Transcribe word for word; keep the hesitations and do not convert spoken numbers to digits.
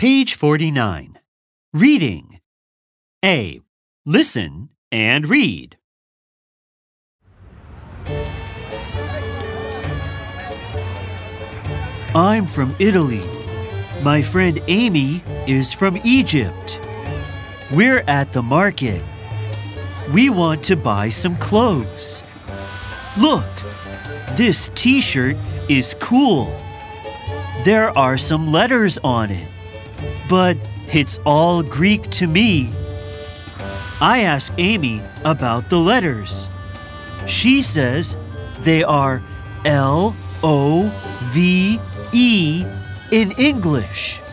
Page forty-nine. Reading. A. Listen and read. I'm from Italy. My friend Amy is from Egypt. We're at the market. We want to buy some clothes. Look, this t-shirt is cool. There are some letters on it, but it's all Greek to me. I asked Amy about the letters. She says they are L O V E in English.